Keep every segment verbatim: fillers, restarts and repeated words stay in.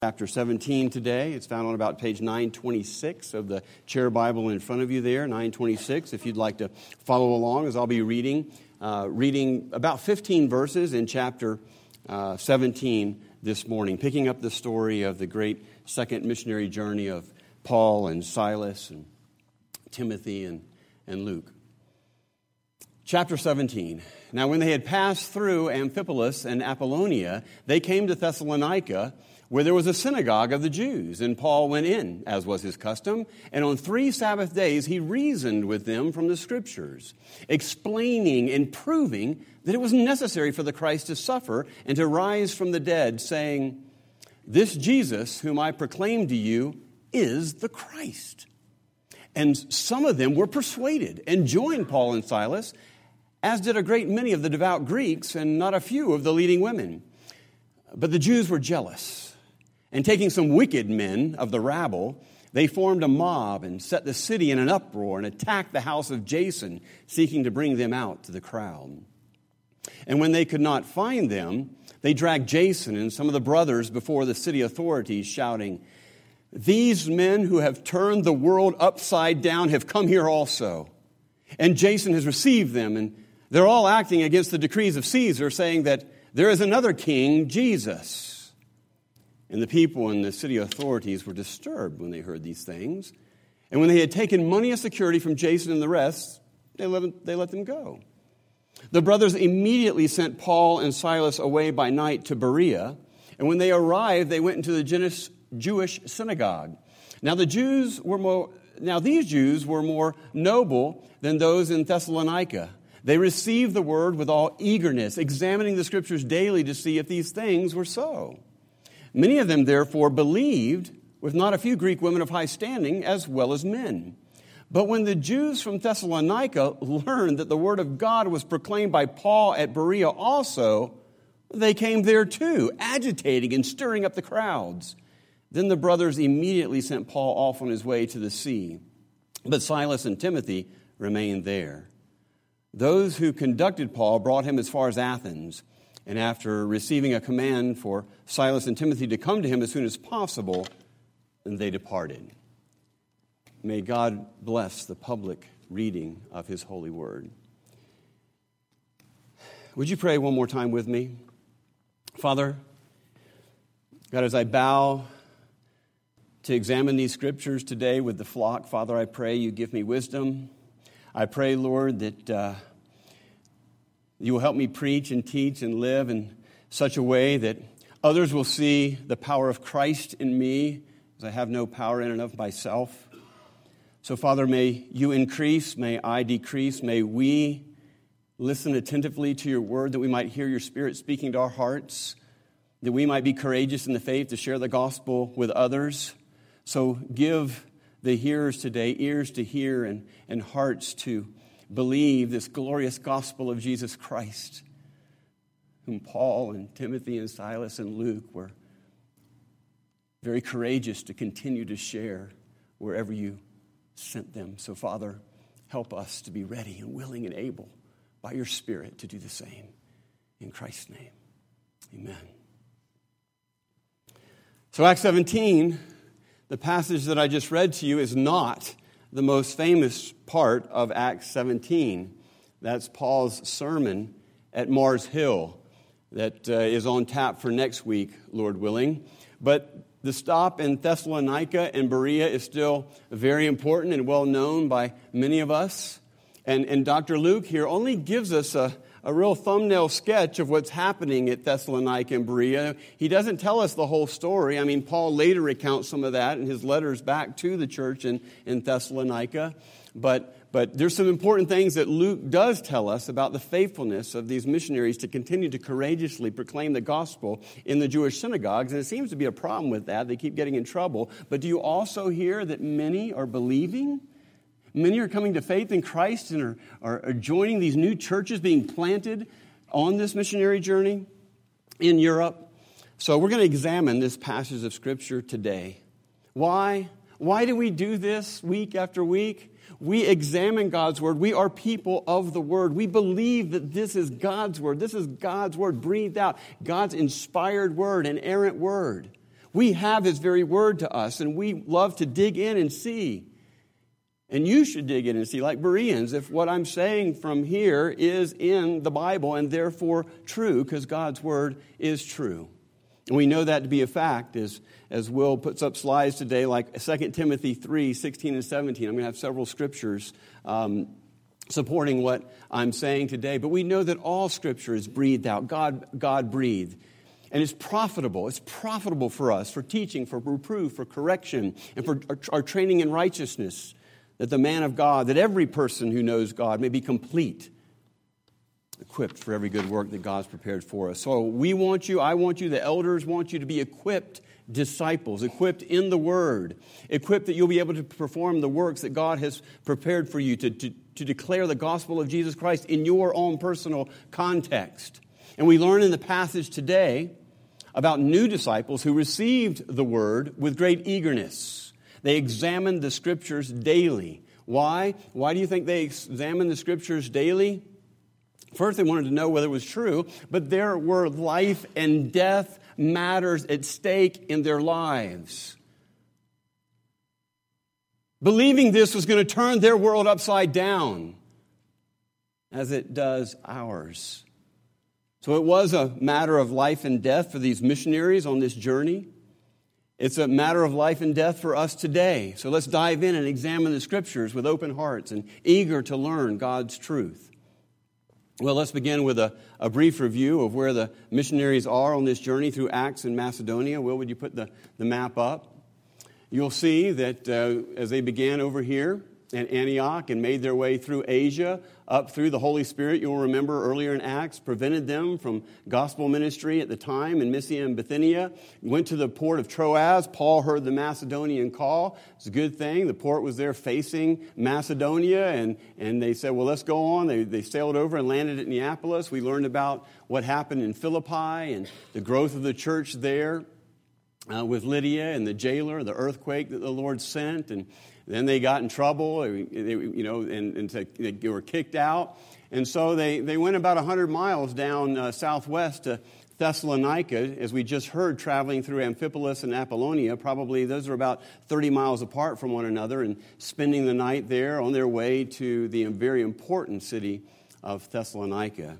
Chapter seventeen today. It's found on about page nine twenty-six of the chair Bible in front of you there, nine twenty-six, if you'd like to follow along as I'll be reading, uh, reading about fifteen verses in chapter uh, seventeen this morning, picking up the story of the great second missionary journey of Paul and Silas and Timothy and, and Luke. Chapter seventeen. Now when they had passed through Amphipolis and Apollonia, they came to Thessalonica, where there was a synagogue of the Jews, and Paul went in, as was his custom, and on three Sabbath days he reasoned with them from the Scriptures, explaining and proving that it was necessary for the Christ to suffer and to rise from the dead, saying, "This Jesus, whom I proclaim to you, is the Christ." And some of them were persuaded and joined Paul and Silas, as did a great many of the devout Greeks and not a few of the leading women. But the Jews were jealous. And taking some wicked men of the rabble, they formed a mob and set the city in an uproar and attacked the house of Jason, seeking to bring them out to the crowd. And when they could not find them, they dragged Jason and some of the brothers before the city authorities, shouting, "These men who have turned the world upside down have come here also. And Jason has received them, and they're all acting against the decrees of Caesar, saying that there is another king, Jesus." And the people and the city authorities were disturbed when they heard these things. And when they had taken money as security from Jason and the rest, they let them, they let them go. The brothers immediately sent Paul and Silas away by night to Berea. And when they arrived, they went into the Jewish synagogue. Now the Jews were more, now these Jews were more noble than those in Thessalonica. They received the word with all eagerness, examining the Scriptures daily to see if these things were so. Many of them, therefore, believed, with not a few Greek women of high standing, as well as men. But when the Jews from Thessalonica learned that the word of God was proclaimed by Paul at Berea also, they came there too, agitating and stirring up the crowds. Then the brothers immediately sent Paul off on his way to the sea. But Silas and Timothy remained there. Those who conducted Paul brought him as far as Athens. And after receiving a command for Silas and Timothy to come to him as soon as possible, they departed. May God bless the public reading of his holy word. Would you pray one more time with me? Father, God, as I bow to examine these scriptures today with the flock, Father, I pray you give me wisdom. I pray, Lord, that Uh, You will help me preach and teach and live in such a way that others will see the power of Christ in me, as I have no power in and of myself. So, Father, may you increase, may I decrease, may we listen attentively to your word, that we might hear your Spirit speaking to our hearts, that we might be courageous in the faith to share the gospel with others. So give the hearers today ears to hear and, and hearts to believe this glorious gospel of Jesus Christ, whom Paul and Timothy and Silas and Luke were very courageous to continue to share wherever you sent them. So, Father, help us to be ready and willing and able by your Spirit to do the same. In Christ's name, amen. So Acts seventeen, the passage that I just read to you, is not the most famous part of Acts seventeen. That's Paul's sermon at Mars Hill that uh, is on tap for next week, Lord willing. But the stop in Thessalonica and Berea is still very important and well known by many of us. And, and Doctor Luke here only gives us a, a real thumbnail sketch of what's happening at Thessalonica and Berea. He doesn't tell us the whole story. I mean, Paul later recounts some of that in his letters back to the church in, in Thessalonica. But, but there's some important things that Luke does tell us about the faithfulness of these missionaries to continue to courageously proclaim the gospel in the Jewish synagogues. And it seems to be a problem with that. They keep getting in trouble. But do you also hear that many are believing? Many are coming to faith in Christ and are, are, are joining these new churches being planted on this missionary journey in Europe. So we're going to examine this passage of Scripture today. Why? Why do we do this week after week? We examine God's Word. We are people of the Word. We believe that this is God's Word. This is God's Word breathed out, God's inspired Word, inerrant Word. We have his very word to us, and we love to dig in and see. And you should dig in and see, like Bereans, if what I'm saying from here is in the Bible and therefore true, because God's word is true. And we know that to be a fact, as, as Will puts up slides today, like Second Timothy three, sixteen and seventeen. I'm going to have several scriptures um, supporting what I'm saying today. But we know that all Scripture is breathed out. God, God breathed. And it's profitable. It's profitable for us, for teaching, for reproof, for correction, and for our, our training in righteousness, that the man of God, that every person who knows God may be complete, equipped for every good work that God's prepared for us. So we want you, I want you, the elders want you to be equipped disciples, equipped in the Word, equipped that you'll be able to perform the works that God has prepared for you to, to, to declare the gospel of Jesus Christ in your own personal context. And we learn in the passage today about new disciples who received the Word with great eagerness. They examined the Scriptures daily. Why? Why do you think they examined the Scriptures daily? First, they wanted to know whether it was true, but there were life and death matters at stake in their lives. Believing this was going to turn their world upside down, as it does ours. So it was a matter of life and death for these missionaries on this journey. It's a matter of life and death for us today. So let's dive in and examine the Scriptures with open hearts and eager to learn God's truth. Well, let's begin with a, a brief review of where the missionaries are on this journey through Acts in Macedonia. Will, would you put the, the map up? You'll see that uh, as they began over here at Antioch and made their way through Asia, up through the Holy Spirit, you'll remember earlier in Acts, prevented them from gospel ministry at the time in Mysia and Bithynia. Went to the port of Troas. Paul heard the Macedonian call. It's a good thing. The port was there facing Macedonia, and, and they said, well, let's go on. They, they sailed over and landed at Neapolis. We learned about what happened in Philippi and the growth of the church there uh, with Lydia and the jailer, the earthquake that the Lord sent, and then they got in trouble, they, you know, and, and they were kicked out. And so they, they went about one hundred miles down uh, southwest to Thessalonica, as we just heard, traveling through Amphipolis and Apollonia. Probably those are about thirty miles apart from one another, and spending the night there on their way to the very important city of Thessalonica.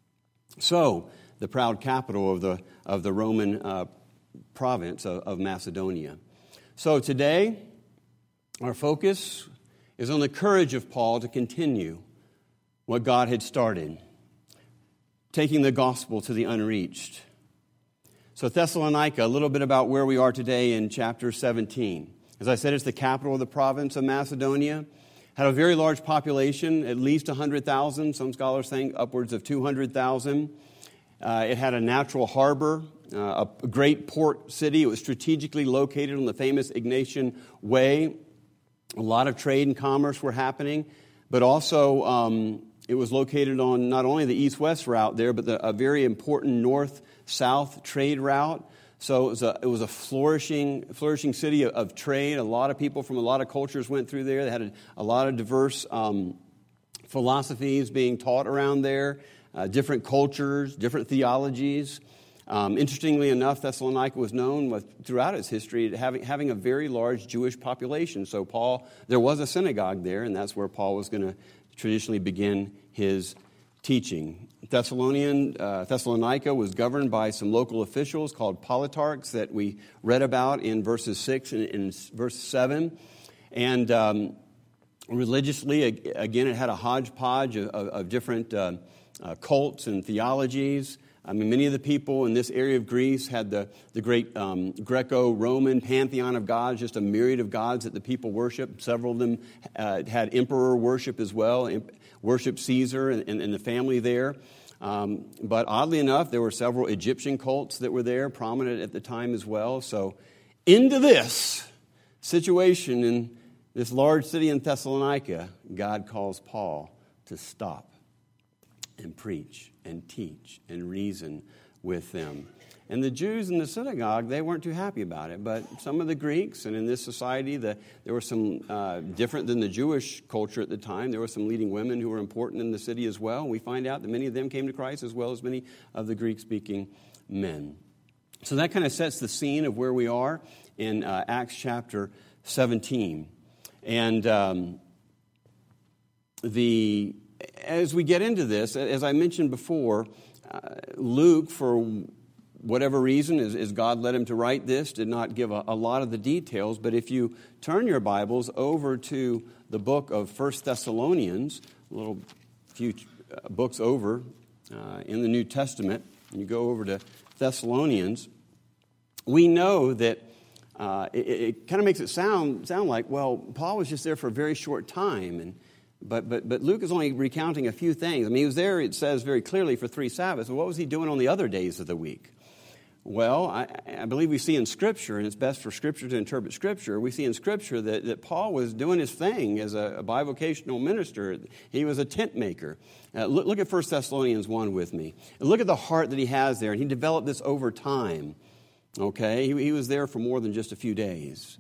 So, the proud capital of the, of the Roman uh, province of, of Macedonia. So today, our focus is on the courage of Paul to continue what God had started, taking the gospel to the unreached. So Thessalonica, a little bit about where we are today in chapter seventeen. As I said, it's the capital of the province of Macedonia. Had a very large population, at least one hundred thousand. Some scholars think upwards of two hundred thousand. Uh, it had a natural harbor, uh, a great port city. It was strategically located on the famous Egnatian Way. A lot of trade and commerce were happening, but also um, it was located on not only the east-west route there, but the, a very important north-south trade route. So it was a, it was a flourishing, flourishing city of, of trade. A lot of people from a lot of cultures went through there. They had a, a lot of diverse um, philosophies being taught around there, uh, different cultures, different theologies. Um, interestingly enough, Thessalonica was known with, throughout its history having, having a very large Jewish population. So Paul, there was a synagogue there, and that's where Paul was going to traditionally begin his teaching. Thessalonian, uh, Thessalonica was governed by some local officials called politarchs that we read about in verses six and in verse seven. And um, religiously, again, it had a hodgepodge of, of, of different uh, uh, cults and theologies. I mean, many of the people in this area of Greece had the, the great um, Greco-Roman pantheon of gods, just a myriad of gods that the people worshiped. Several of them uh, had emperor worship as well, worshiped Caesar and, and, and the family there. Um, but oddly enough, there were several Egyptian cults that were there, prominent at the time as well. So into this situation in this large city in Thessalonica, God calls Paul to stop and preach and teach and reason with them. And the Jews in the synagogue, they weren't too happy about it. But some of the Greeks, and in this society, the, there were some, uh, different than the Jewish culture at the time, there were some leading women who were important in the city as well. We find out that many of them came to Christ as well as many of the Greek-speaking men. So that kind of sets the scene of where we are in uh, Acts chapter seventeen. And um, the as we get into this, as I mentioned before, uh, Luke, for whatever reason, as, as God led him to write this, did not give a, a lot of the details. But if you turn your Bibles over to the book of First Thessalonians, a little few uh, books over uh, in the New Testament, and you go over to Thessalonians, we know that uh, it, it kind of makes it sound sound like, well, Paul was just there for a very short time, and but but but Luke is only recounting a few things. I mean, he was there, it says very clearly, for three Sabbaths. But what was he doing on the other days of the week? Well, I, I believe we see in Scripture, and it's best for Scripture to interpret Scripture, we see in Scripture that, that Paul was doing his thing as a, a bivocational minister. He was a tent maker. Uh, look, look at First Thessalonians one with me. And look at the heart that he has there, and he developed this over time. Okay? He, he was there for more than just a few days.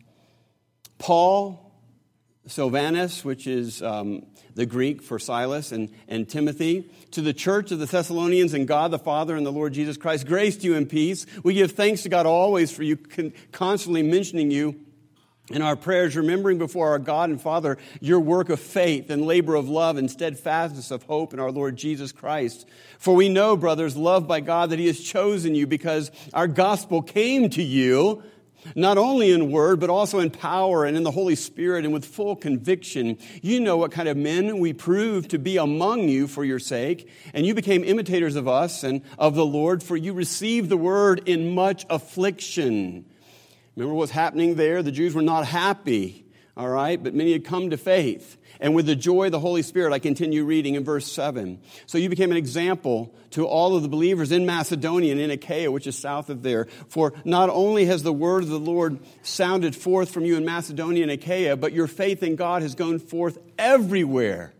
Paul, Silvanus, which is um, the Greek for Silas, and, and Timothy, to the church of the Thessalonians and God the Father and the Lord Jesus Christ, grace to you and peace. We give thanks to God always for you, con- constantly mentioning you in our prayers, remembering before our God and Father your work of faith and labor of love and steadfastness of hope in our Lord Jesus Christ. For we know, brothers, loved by God, that He has chosen you because our gospel came to you, not only in word, but also in power and in the Holy Spirit and with full conviction. You know what kind of men we proved to be among you for your sake, and you became imitators of us and of the Lord, for you received the word in much affliction. Remember what's happening there? The Jews were not happy, all right? But many had come to faith. And with the joy of the Holy Spirit, I continue reading in verse seven. So you became an example to all of the believers in Macedonia and in Achaia, which is south of there. For not only has the word of the Lord sounded forth from you in Macedonia and Achaia, but your faith in God has gone forth everywhere.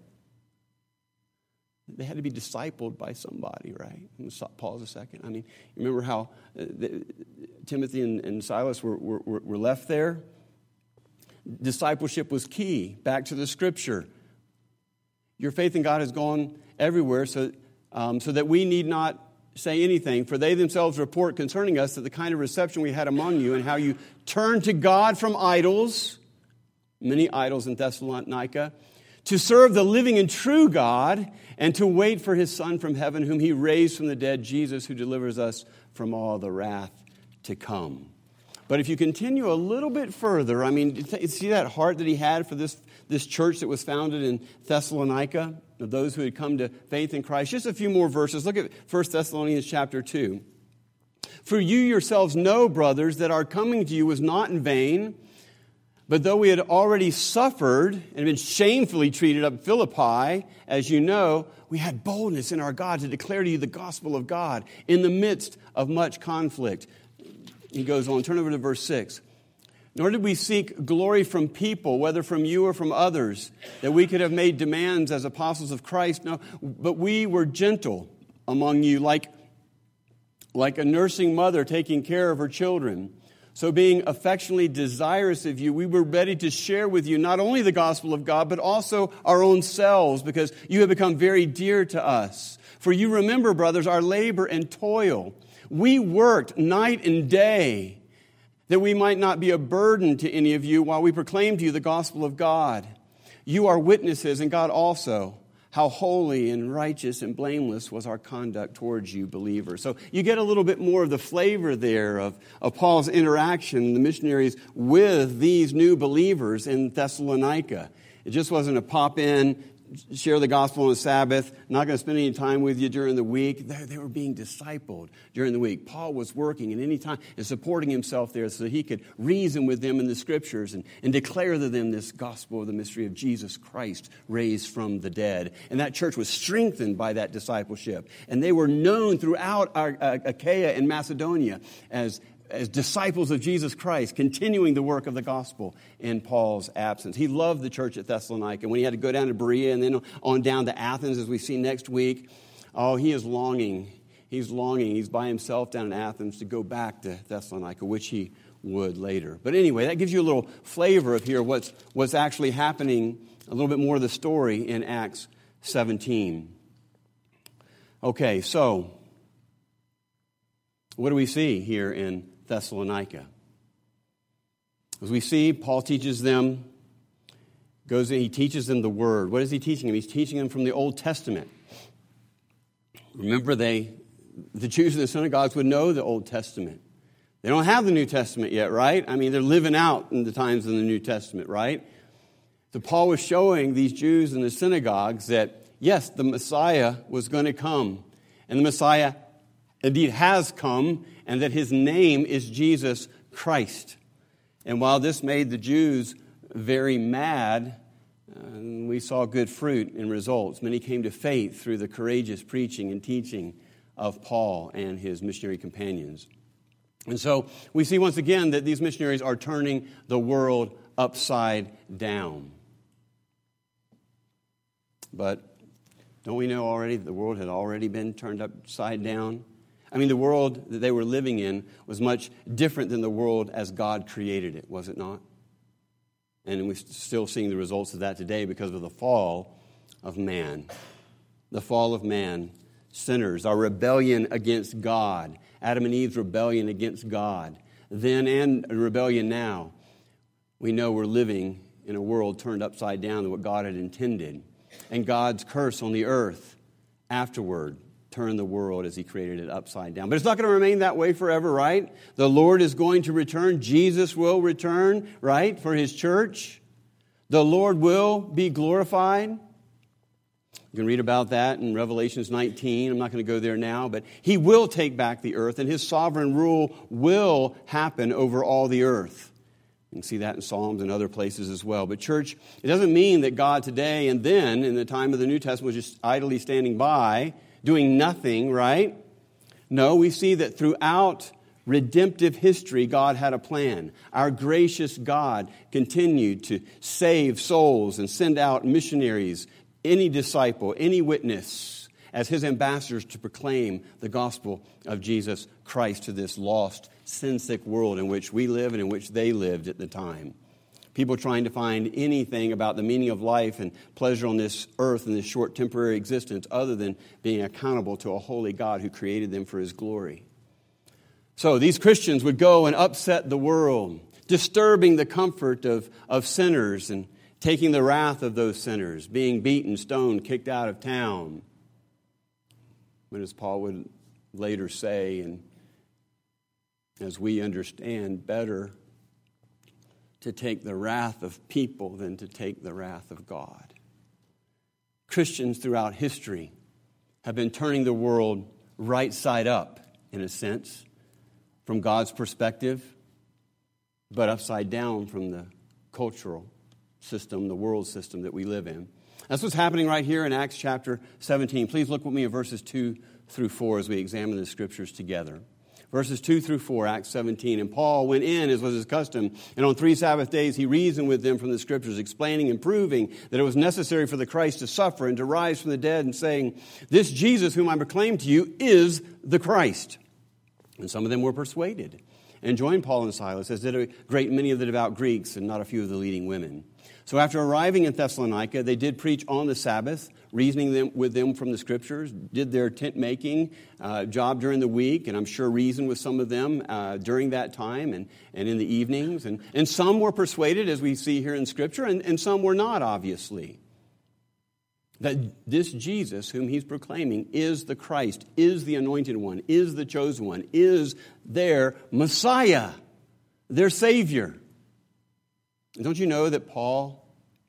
They had to be discipled by somebody, right? I'm going to stop, pause a second. I mean, remember how uh, the, Timothy and, and Silas were, were, were left there? Discipleship was key. Back to the Scripture. Your faith in God has gone everywhere, so um, so that we need not say anything. For they themselves report concerning us that the kind of reception we had among you and how you turned to God from idols, many idols in Thessalonica, to serve the living and true God and to wait for His Son from heaven, whom He raised from the dead, Jesus, who delivers us from all the wrath to come. But if you continue a little bit further, I mean, see that heart that he had for this, this church that was founded in Thessalonica, of those who had come to faith in Christ. Just a few more verses. Look at First Thessalonians chapter two. For you yourselves know, brothers, that our coming to you was not in vain, but though we had already suffered and been shamefully treated up at Philippi, as you know, we had boldness in our God to declare to you the gospel of God in the midst of much conflict. He goes on, turn over to verse six. Nor did we seek glory from people, whether from you or from others, that we could have made demands as apostles of Christ. No, but we were gentle among you, like, like a nursing mother taking care of her children. So being affectionately desirous of you, we were ready to share with you not only the gospel of God, but also our own selves, because you have become very dear to us. For you remember, brothers, our labor and toil. We worked night and day that we might not be a burden to any of you while we proclaim to you the gospel of God. You are witnesses, and God also, how holy and righteous and blameless was our conduct towards you, believers. So you get a little bit more of the flavor there of, of Paul's interaction, the missionaries, with these new believers in Thessalonica. It just wasn't a pop-in, share the gospel on the Sabbath, not going to spend any time with you during the week. They, they were being discipled during the week. Paul was working at any time and supporting himself there so that he could reason with them in the Scriptures and, and declare to them this gospel of the mystery of Jesus Christ raised from the dead. And that church was strengthened by that discipleship. And they were known throughout our, uh, Achaia and Macedonia as as disciples of Jesus Christ, continuing the work of the gospel in Paul's absence. He loved the church at Thessalonica. When he had to go down to Berea and then on down to Athens, as we see next week, oh, he is longing. He's longing. He's by himself down in Athens to go back to Thessalonica, which he would later. But anyway, that gives you a little flavor of here what's, what's actually happening, a little bit more of the story in Acts seventeen. Okay, so What do we see here in Thessalonica? As we see, Paul teaches them, goes in, he teaches them the Word. What is he teaching them? He's teaching them from the Old Testament. Remember, they, the Jews in the synagogues would know the Old Testament. They don't have the New Testament yet, right? I mean, they're living out in the times of the New Testament, right? So Paul was showing these Jews in the synagogues that, yes, the Messiah was going to come. And the Messiah indeed has come, and that his name is Jesus Christ. And while this made the Jews very mad, uh, we saw good fruit and results. Many came to faith through the courageous preaching and teaching of Paul and his missionary companions. And so we see once again that these missionaries are turning the world upside down. But don't we know already that the world had already been turned upside down? I mean, the world that they were living in was much different than the world as God created it, was it not? And we're still seeing the results of that today because of the fall of man. The fall of man, sinners, our rebellion against God, Adam and Eve's rebellion against God, then and rebellion now. We know we're living in a world turned upside down than what God had intended. And God's curse on the earth afterward turned the world as he created it upside down. But it's not going to remain that way forever, right? The Lord is going to return. Jesus will return, right, for his church. The Lord will be glorified. You can read about that in Revelations nineteen. I'm not going to go there now, but he will take back the earth, and his sovereign rule will happen over all the earth. You can see that in Psalms and other places as well. But church, it doesn't mean that God today and then, in the time of the New Testament, was just idly standing by, doing nothing, right? No, we see that throughout redemptive history, God had a plan. Our gracious God continued to save souls and send out missionaries, any disciple, any witness, as his ambassadors to proclaim the gospel of Jesus Christ to this lost, sin-sick world in which we live and in which they lived at the time. People trying to find anything about the meaning of life and pleasure on this earth and this short temporary existence other than being accountable to a holy God who created them for his glory. So these Christians would go and upset the world, disturbing the comfort of, of sinners and taking the wrath of those sinners, being beaten, stoned, kicked out of town. But as Paul would later say, and as we understand, better to take the wrath of people than to take the wrath of God. Christians throughout history have been turning the world right side up, in a sense, from God's perspective, but upside down from the cultural system, the world system that we live in. That's what's happening right here in Acts chapter seventeen. Please look with me at verses two through four as we examine the scriptures together. Verses two through four, Acts seventeen. And Paul went in, as was his custom, and on three Sabbath days he reasoned with them from the scriptures, explaining and proving that it was necessary for the Christ to suffer and to rise from the dead, and saying, "This Jesus whom I proclaim to you is the Christ." And some of them were persuaded and joined Paul and Silas, as did a great many of the devout Greeks and not a few of the leading women. So after arriving in Thessalonica, they did preach on the Sabbath, reasoning them, with them from the Scriptures, did their tent-making uh, job during the week, and I'm sure reasoned with some of them uh, during that time and, and in the evenings. And, and some were persuaded, as we see here in Scripture, and, and some were not, obviously. That this Jesus, whom he's proclaiming, is the Christ, is the anointed one, is the chosen one, is their Messiah, their Savior. And don't you know that Paul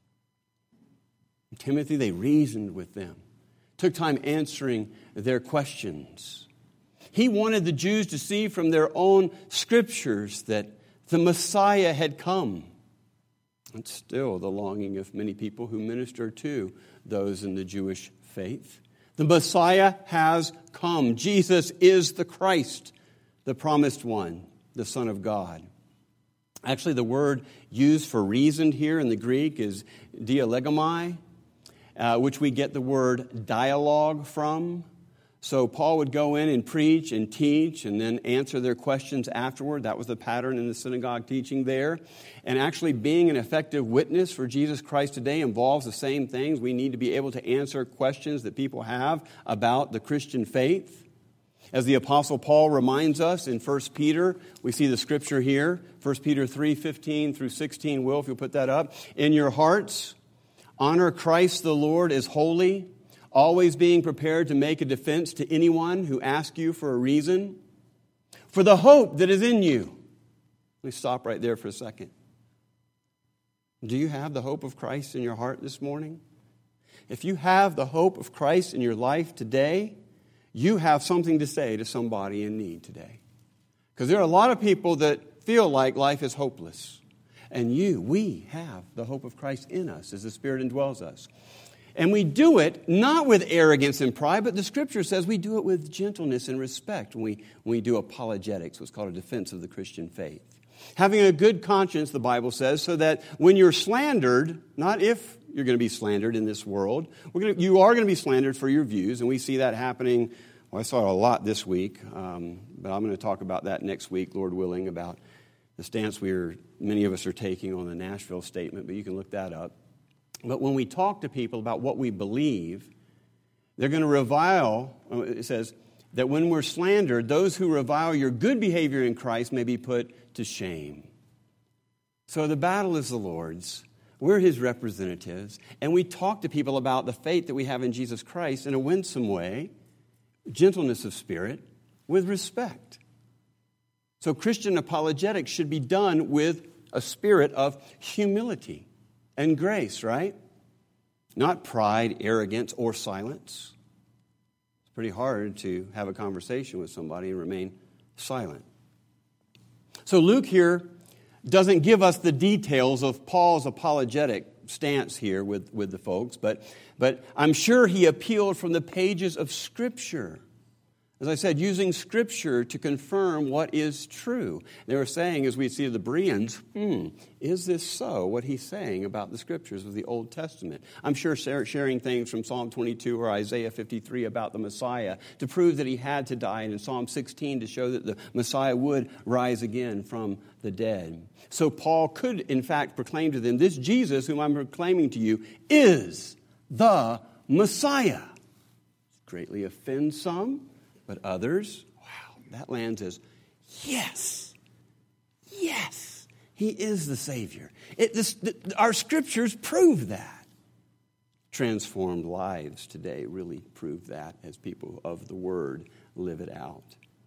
and Timothy, they reasoned with them, took time answering their questions. He wanted the Jews to see from their own scriptures that the Messiah had come. And still the longing of many people who minister to those in the Jewish faith. The Messiah has come. Jesus is the Christ, the promised one, the Son of God. Actually, the word used for reasoned here in the Greek is dialegomai, uh, which we get the word dialogue from. So Paul would go in and preach and teach and then answer their questions afterward. That was the pattern in the synagogue teaching there. And actually being an effective witness for Jesus Christ today involves the same things. We need to be able to answer questions that people have about the Christian faith. As the Apostle Paul reminds us in First Peter, we see the scripture here, First Peter three, fifteen through sixteen. Will, if you'll put that up. In your hearts, honor Christ the Lord as holy, always being prepared to make a defense to anyone who asks you for a reason, for the hope that is in you. Let me stop right there for a second. Do you have the hope of Christ in your heart this morning? If you have the hope of Christ in your life today, you have something to say to somebody in need today. Because there are a lot of people that feel like life is hopeless. And you, we have the hope of Christ in us as the Spirit indwells us. And we do it not with arrogance and pride, but the Scripture says we do it with gentleness and respect when we, when we do apologetics, what's called a defense of the Christian faith. Having a good conscience, the Bible says, so that when you're slandered, not if you're going to be slandered in this world, we're going to, you are going to be slandered for your views, and we see that happening. Well, I saw it a lot this week, um, but I'm going to talk about that next week, Lord willing, about the stance we're many of us are taking on the Nashville statement, but you can look that up. But when we talk to people about what we believe, they're going to revile, it says, that when we're slandered, those who revile your good behavior in Christ may be put to shame. So the battle is the Lord's. We're His representatives, and we talk to people about the faith that we have in Jesus Christ in a winsome way, gentleness of spirit, with respect. So Christian apologetics should be done with a spirit of humility and grace, right? Not pride, arrogance, or silence. It's pretty hard to have a conversation with somebody and remain silent. So Luke here doesn't give us the details of Paul's apologetic stance here with, with the folks, but, but I'm sure he appealed from the pages of Scripture. As I said, using Scripture to confirm what is true. They were saying, as we see the Bereans, hmm, is this so, what he's saying about the Scriptures of the Old Testament? I'm sure sharing things from Psalm twenty-two or Isaiah fifty-three about the Messiah to prove that he had to die, and in Psalm sixteen to show that the Messiah would rise again from the dead. So Paul could, in fact, proclaim to them, this Jesus whom I'm proclaiming to you is the Messiah. Greatly offends some. But others, wow, that lands as, yes, yes, He is the Savior. It, this, the, our Scriptures prove that. Transformed lives today really prove that as people of the Word live it out.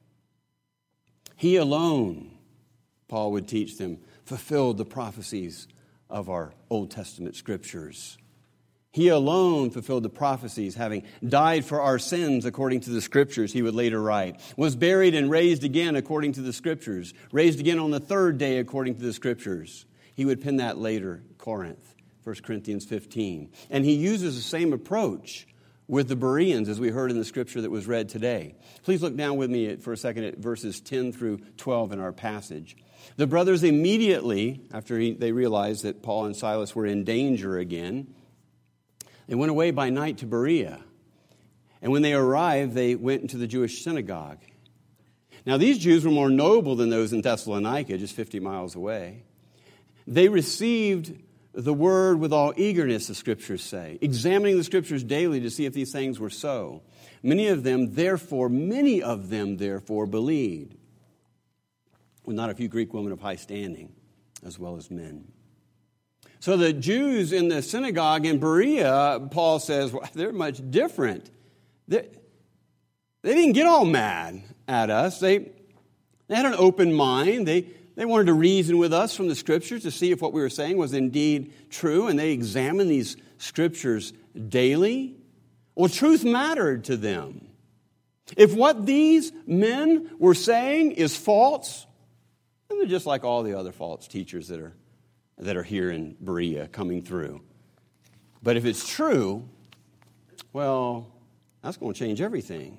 He alone, Paul would teach them, fulfilled the prophecies of our Old Testament Scriptures. He alone fulfilled the prophecies, having died for our sins according to the Scriptures, he would later write. Was buried and raised again according to the Scriptures. Raised again on the third day according to the Scriptures. He would pen that later, Corinth, First Corinthians fifteen. And he uses the same approach with the Bereans, as we heard in the Scripture that was read today. Please look down with me for a second at verses ten through twelve in our passage. The brothers immediately, after he, they realized that Paul and Silas were in danger again, they went away by night to Berea. And when they arrived, they went into the Jewish synagogue. Now, these Jews were more noble than those in Thessalonica, just fifty miles away. They received the word with all eagerness, the Scriptures say, examining the Scriptures daily to see if these things were so. Many of them, therefore, many of them, therefore, believed. With not a few Greek women of high standing, as well as men. So the Jews in the synagogue in Berea, Paul says, well, they're much different. They're, they didn't get all mad at us. They, they had an open mind. They, they wanted to reason with us from the Scriptures to see if what we were saying was indeed true, and they examined these Scriptures daily. Well, truth mattered to them. If what these men were saying is false, then they're just like all the other false teachers that are that are here in Berea coming through. But if it's true, well, that's going to change everything.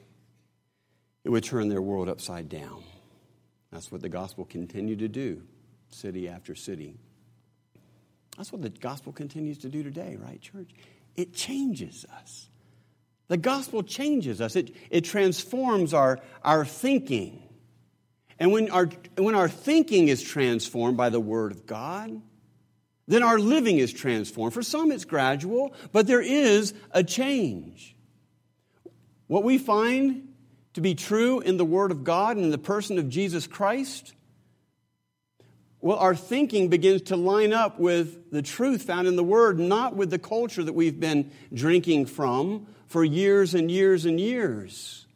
It would turn their world upside down. That's what the gospel continued to do, city after city. That's what the gospel continues to do today, right, church? It changes us. The gospel changes us. It, it transforms our, our thinking. And when our, when our thinking is transformed by the Word of God, then our living is transformed. For some, it's gradual, but there is a change. What we find to be true in the Word of God and in the person of Jesus Christ, well, our thinking begins to line up with the truth found in the Word, not with the culture that we've been drinking from for years and years and years.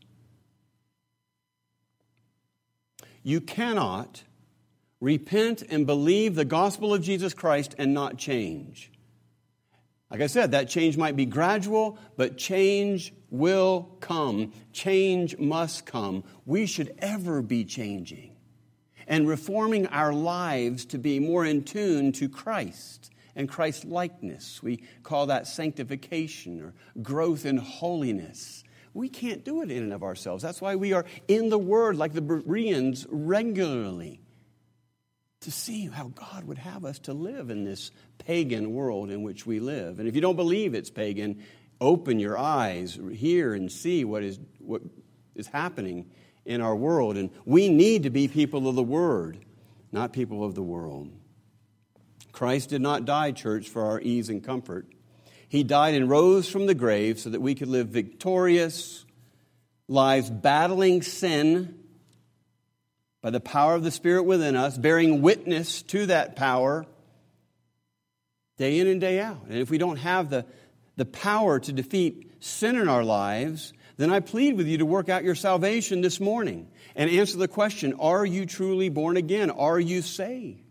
You cannot repent and believe the gospel of Jesus Christ and not change. Like I said, that change might be gradual, but change will come. Change must come. We should ever be changing and reforming our lives to be more in tune to Christ and Christ's likeness. We call that sanctification or growth in holiness. We can't do it in and of ourselves. That's why we are in the Word like the Bereans regularly to see how God would have us to live in this pagan world in which we live. And if you don't believe it's pagan, open your eyes, hear and see what is what is happening in our world. And we need to be people of the Word, not people of the world. Christ did not die, church, for our ease and comfort. He died and rose from the grave so that we could live victorious lives battling sin by the power of the Spirit within us, bearing witness to that power day in and day out. And if we don't have the, the power to defeat sin in our lives, then I plead with you to work out your salvation this morning and answer the question, are you truly born again? Are you saved?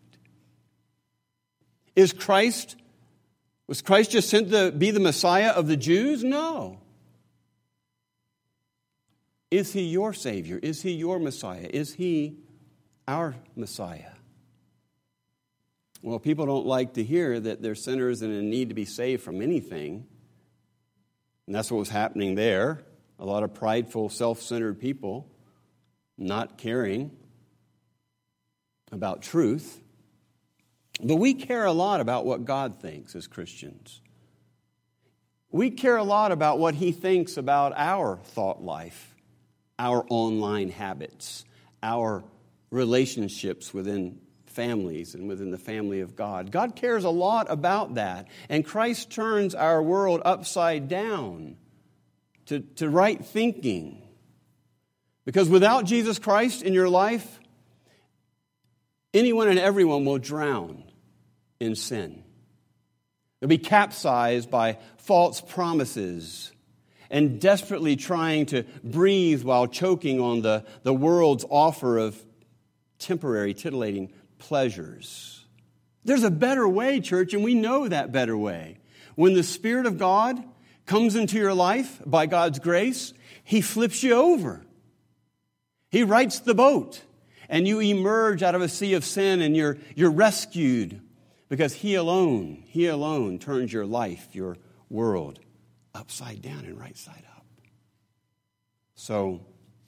Is Christ, was Christ just sent to be the Messiah of the Jews? No. Is He your Savior? Is He your Messiah? Is He our Messiah? Well, people don't like to hear that they're sinners and in need to be saved from anything. And that's what was happening there. A lot of prideful, self-centered people not caring about truth. But we care a lot about what God thinks as Christians. We care a lot about what He thinks about our thought life, our online habits, our relationships within families and within the family of God. God cares a lot about that. And Christ turns our world upside down to, to right thinking. Because without Jesus Christ in your life, anyone and everyone will drown in sin. They'll be capsized by false promises and desperately trying to breathe while choking on the, the world's offer of temporary, titillating pleasures. There's a better way, church, and we know that better way. When the Spirit of God comes into your life by God's grace, He flips you over. He rights the boat, and you emerge out of a sea of sin, and you're, you're rescued because He alone, He alone turns your life, your world, upside down and right side up. So,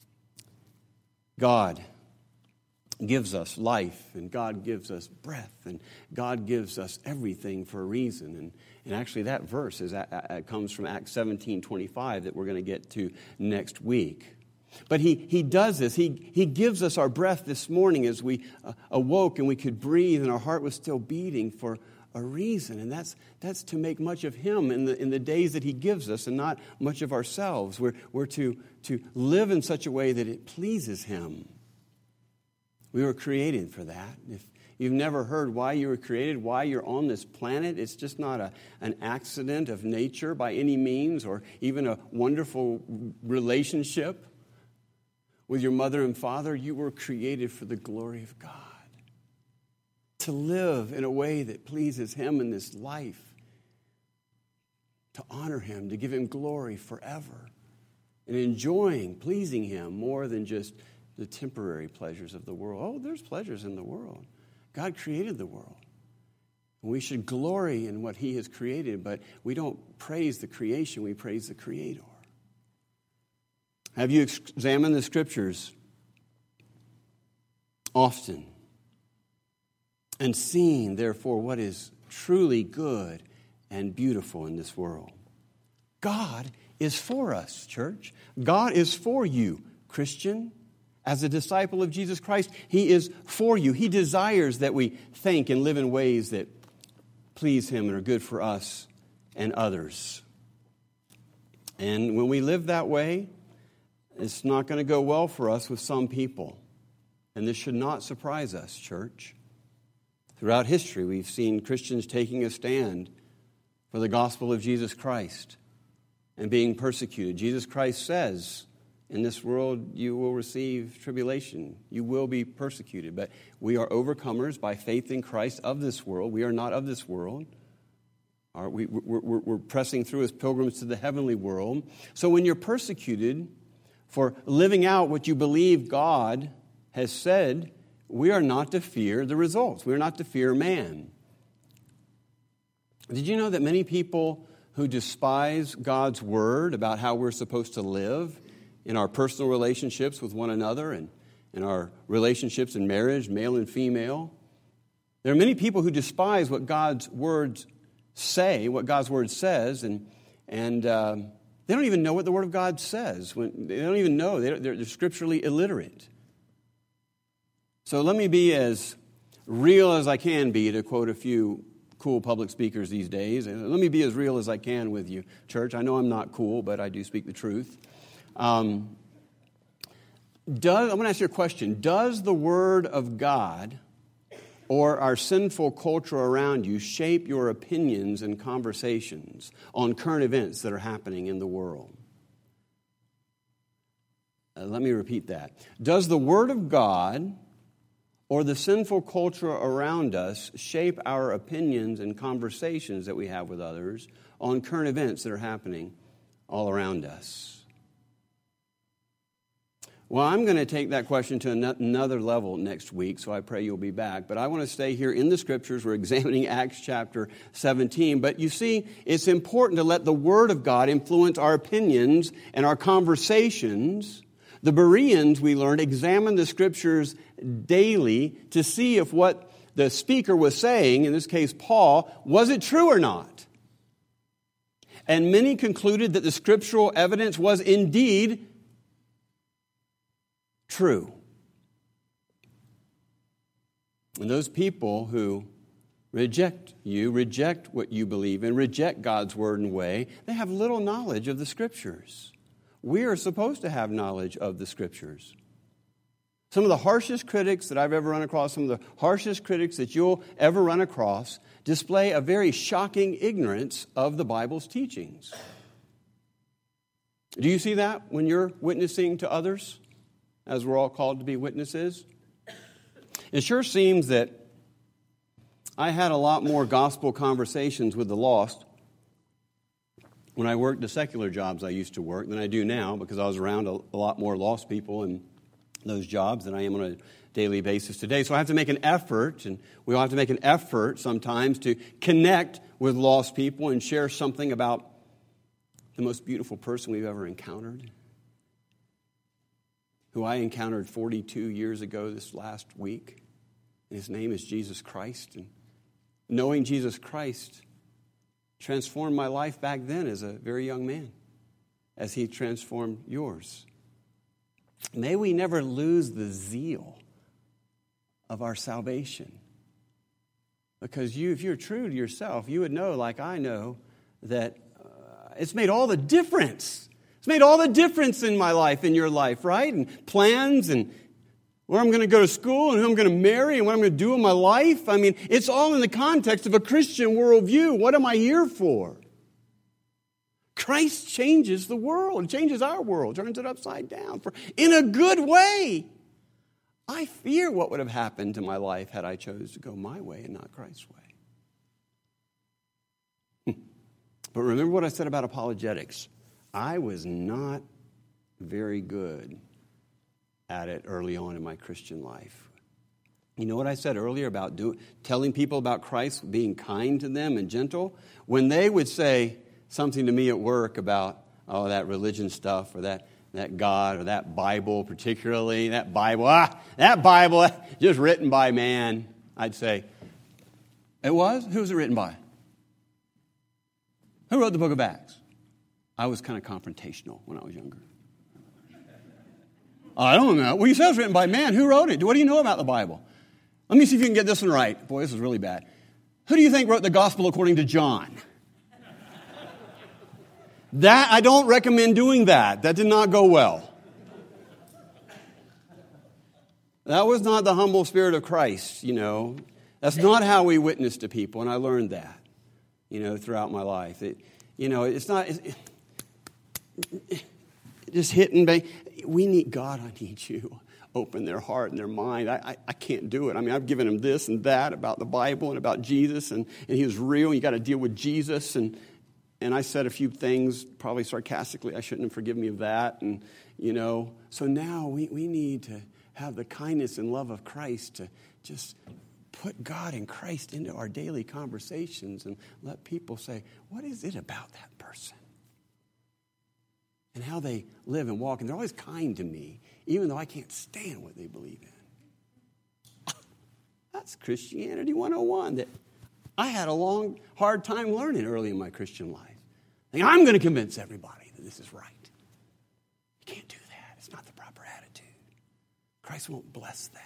God gives us life, and God gives us breath, and God gives us everything for a reason. And, and actually that verse is, uh, comes from Acts seventeen twenty-five that we're going to get to next week. But he, he does this. He, he gives us our breath this morning as we uh, awoke and we could breathe and our heart was still beating for a reason. And that's that's to make much of Him in the in the days that He gives us and not much of ourselves. We're, we're to, to live in such a way that it pleases Him. We were created for that. If you've never heard why you were created, why you're on this planet, it's just not a, an accident of nature by any means or even a wonderful relationship with your mother and father. You were created for the glory of God. To live in a way that pleases Him in this life. To honor Him, to give Him glory forever. And enjoying, pleasing Him more than just the temporary pleasures of the world. Oh, there's pleasures in the world. God created the world. We should glory in what He has created, but we don't praise the creation, we praise the Creator. Have you examined the Scriptures often and seen, therefore, what is truly good and beautiful in this world? God is for us, church. God is for you, Christian. As a disciple of Jesus Christ, He is for you. He desires that we think and live in ways that please Him and are good for us and others. And when we live that way, It's not going to go well for us with some people. And this should not surprise us, church. Throughout history, we've seen Christians taking a stand for the gospel of Jesus Christ and being persecuted. Jesus Christ says, in this world you will receive tribulation. You will be persecuted. But we are overcomers by faith in Christ of this world. We are not of this world. Our, we, we're, we're, we're pressing through as pilgrims to the heavenly world. So when you're persecuted for living out what you believe God has said, we are not to fear the results. We are not to fear man. Did you know that many people who despise God's word about how we're supposed to live in our personal relationships with one another and in our relationships in marriage, male and female, there are many people who despise what God's words say, what God's word says, and and uh, they don't even know what the word of God says. When, they don't even know. They're, they're scripturally illiterate. So let me be as real as I can be, to quote a few cool public speakers these days. Let me be as real as I can with you, church. I know I'm not cool, but I do speak the truth. Um, does, I'm going to ask you a question. Does the Word of God or our sinful culture around you shape your opinions and conversations on current events that are happening in the world? Uh, let me repeat that. Does the Word of God or the sinful culture around us shape our opinions and conversations that we have with others on current events that are happening all around us? Well, I'm going to take that question to another level next week, so I pray you'll be back. But I want to stay here in the Scriptures. We're examining Acts chapter seventeen. But you see, it's important to let the Word of God influence our opinions and our conversations. The Bereans, we learned, examined the Scriptures daily to see if what the speaker was saying, in this case Paul, was it true or not? And many concluded that the scriptural evidence was indeed true. And those people who reject you, reject what you believe in, reject God's word and way, they have little knowledge of the Scriptures. We are supposed to have knowledge of the Scriptures. Some of the harshest critics that I've ever run across, some of the harshest critics that you'll ever run across, display a very shocking ignorance of the Bible's teachings. Do you see that when you're witnessing to others, as we're all called to be witnesses? It sure seems that I had a lot more gospel conversations with the lost when I worked the secular jobs I used to work than I do now, because I was around a, a lot more lost people in those jobs than I am on a daily basis today. So I have to make an effort, and we all have to make an effort sometimes to connect with lost people and share something about the most beautiful person we've ever encountered, who I encountered forty-two years ago this last week. And his name is Jesus Christ. And knowing Jesus Christ transformed my life back then as a very young man, as he transformed yours. May we never lose the zeal of our salvation. Because you, if you're true to yourself, you would know, like I know, that uh, it's made all the difference. It's made all the difference in my life, in your life, right? And plans and where I'm going to go to school and who I'm going to marry and what I'm going to do in my life. I mean, it's all in the context of a Christian worldview. What am I here for? Christ changes the world, changes our world, turns it upside down for, in a good way. I fear what would have happened to my life had I chose to go my way and not Christ's way. But remember what I said about apologetics. I was not very good at it early on in my Christian life. You know what I said earlier about do, telling people about Christ, being kind to them and gentle? When they would say something to me at work about, oh, that religion stuff or that, that God or that Bible particularly, that Bible, ah, that Bible, just written by man, I'd say, it was? Who was it written by? Who wrote the book of Acts? I was kind of confrontational when I was younger. I don't know. Well, you said it was written by man. Who wrote it? What do you know about the Bible? Let me see if you can get this one right. Boy, this is really bad. Who do you think wrote the gospel according to John? That, I don't recommend doing that. That did not go well. That was not the humble spirit of Christ, you know. That's not how we witness to people, and I learned that, you know, throughout my life. It, you know, it's not it's, it, just hit and bang. We need God. I need you. Open their heart and their mind. I, I, I can't do it. I mean, I've given them this and that about the Bible and about Jesus, and, and he was real, and you got to deal with Jesus. And and I said a few things, probably sarcastically, I shouldn't have forgiven me of that. And, you know, so now we, we need to have the kindness and love of Christ to just put God and Christ into our daily conversations and let people say, what is it about that person? And how they live and walk. And they're always kind to me, even though I can't stand what they believe in. That's Christianity one oh one that I had a long, hard time learning early in my Christian life. Like, I'm going to convince everybody that this is right. You can't do that. It's not the proper attitude. Christ won't bless that.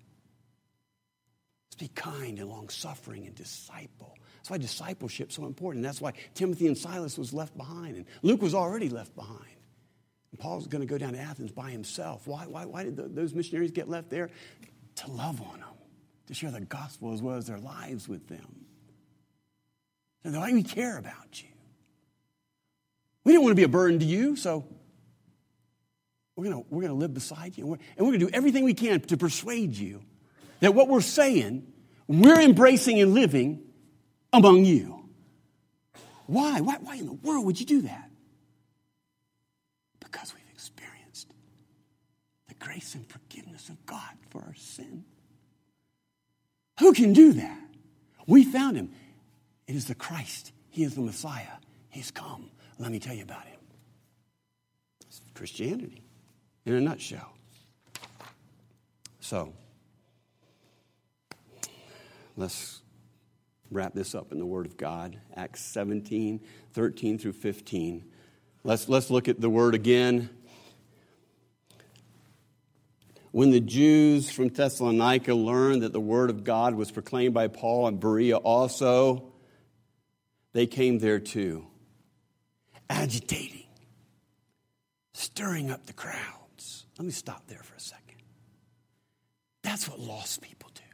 Let's be kind and long-suffering and disciple. That's why discipleship is so important. That's why Timothy and Silas was left behind. And Luke was already left behind. And Paul was going to go down to Athens by himself. Why, why, why did the, those missionaries get left there? To love on them. To share the gospel as well as their lives with them. And why do we care about you? We didn't want to be a burden to you, so we're going to, we're going to live beside you. And we're, and we're going to do everything we can to persuade you that what we're saying, we're embracing and living among you. Why? Why? Why in the world would you do that? Because we've experienced the grace and forgiveness of God for our sin. Who can do that? We found him. It is the Christ. He is the Messiah. He's come. Let me tell you about him. It's Christianity in a nutshell. So, let's wrap this up in the Word of God. Acts seventeen, thirteen through fifteen. Let's, let's look at the Word again. When the Jews from Thessalonica learned that the Word of God was proclaimed by Paul and Berea also, they came there too, agitating, stirring up the crowds. Let me stop there for a second. That's what lost people do.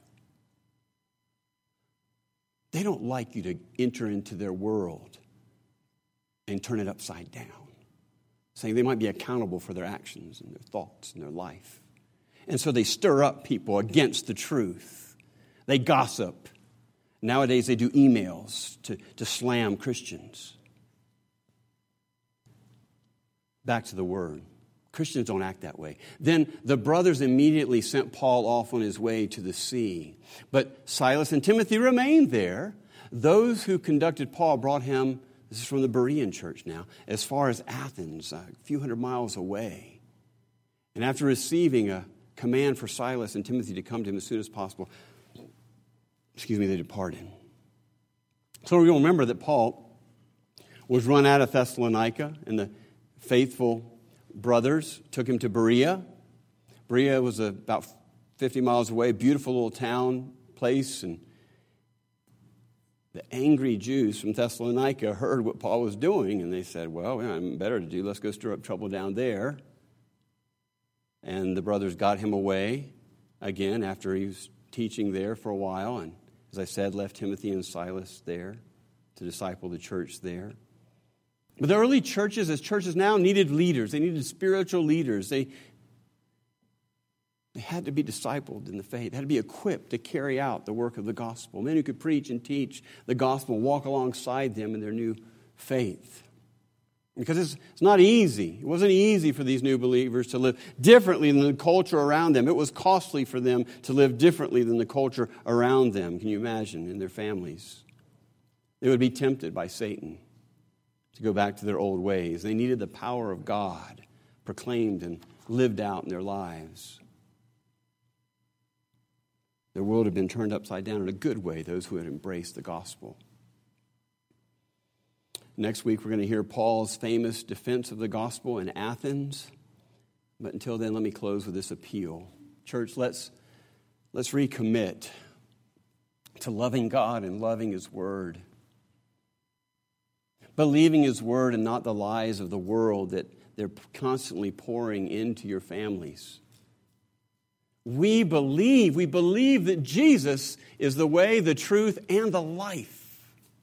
They don't like you to enter into their world and turn it upside down, saying they might be accountable for their actions and their thoughts and their life. And so they stir up people against the truth. They gossip. Nowadays they do emails to, to slam Christians. Back to the Word. Christians don't act that way. Then the brothers immediately sent Paul off on his way to the sea. But Silas and Timothy remained there. Those who conducted Paul brought him, this is from the Berean church now, as far as Athens, a few hundred miles away. And after receiving a command for Silas and Timothy to come to him as soon as possible, excuse me, they departed. So we'll remember that Paul was run out of Thessalonica, and the faithful brothers took him to Berea. Berea was about fifty miles away, beautiful little town, place, and the angry Jews from Thessalonica heard what Paul was doing, and they said, well, yeah, better to do, let's go stir up trouble down there. And the brothers got him away again after he was teaching there for a while, and as I said, left Timothy and Silas there to disciple the church there. But the early churches, as churches now, needed leaders. They needed spiritual leaders. They, they had to be discipled in the faith. They had to be equipped to carry out the work of the gospel. Men who could preach and teach the gospel, walk alongside them in their new faith. Because it's, it's not easy. It wasn't easy for these new believers to live differently than the culture around them. It was costly for them to live differently than the culture around them. Can you imagine? In their families. They would be tempted by Satan to go back to their old ways. They needed the power of God proclaimed and lived out in their lives. Their world had been turned upside down in a good way, those who had embraced the gospel. Next week, we're going to hear Paul's famous defense of the gospel in Athens. But until then, let me close with this appeal. Church, let's, let's recommit to loving God and loving His Word. Believing His Word and not the lies of the world that they're constantly pouring into your families. We believe, we believe that Jesus is the way, the truth, and the life.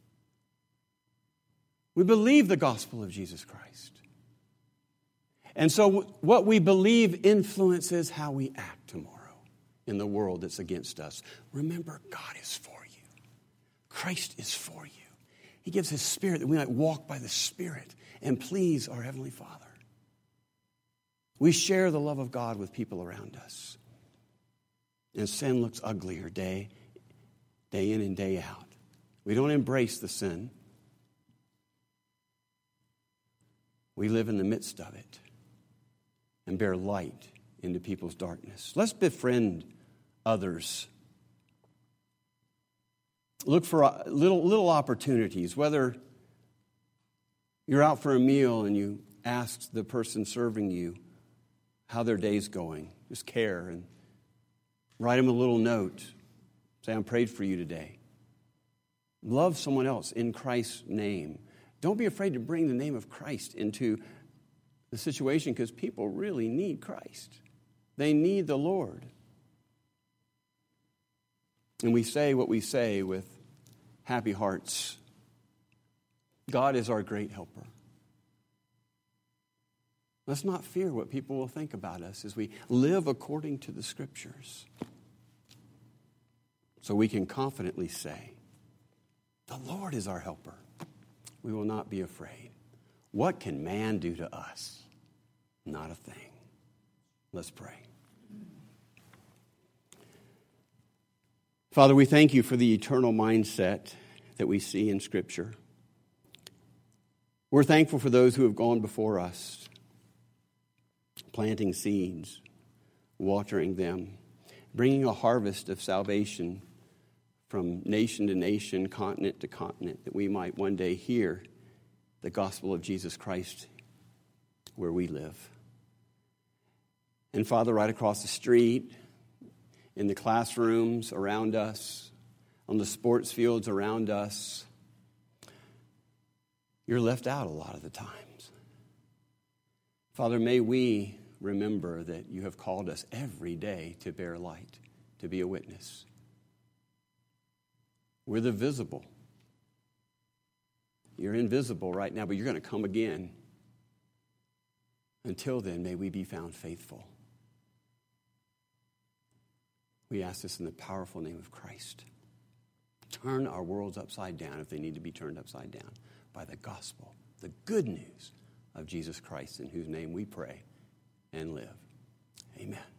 We believe the gospel of Jesus Christ. And so what we believe influences how we act tomorrow in the world that's against us. Remember, God is for you. Christ is for you. He gives His Spirit that we might walk by the Spirit and please our Heavenly Father. We share the love of God with people around us. And sin looks uglier day, day in and day out. We don't embrace the sin. We live in the midst of it and bear light into people's darkness. Let's befriend others. Look for little, little opportunities, whether you're out for a meal and you ask the person serving you how their day's going. Just care and write them a little note. Say, I prayed for you today. Love someone else in Christ's name. Don't be afraid to bring the name of Christ into the situation because people really need Christ. They need the Lord. And we say what we say with happy hearts. God is our great helper. Let's not fear what people will think about us as we live according to the Scriptures. So we can confidently say, the Lord is our helper. We will not be afraid. What can man do to us? Not a thing. Let's pray. Father, we thank you for the eternal mindset that we see in Scripture. We're thankful for those who have gone before us, planting seeds, watering them, bringing a harvest of salvation from nation to nation, continent to continent, that we might one day hear the gospel of Jesus Christ where we live. And Father, right across the street, in the classrooms around us, on the sports fields around us, you're left out a lot of the times. Father, may we remember that you have called us every day to bear light, to be a witness. We're the visible. You're invisible right now, but you're going to come again. Until then, may we be found faithful. We ask this in the powerful name of Christ. Turn our worlds upside down if they need to be turned upside down by the gospel, the good news of Jesus Christ, in whose name we pray and live. Amen.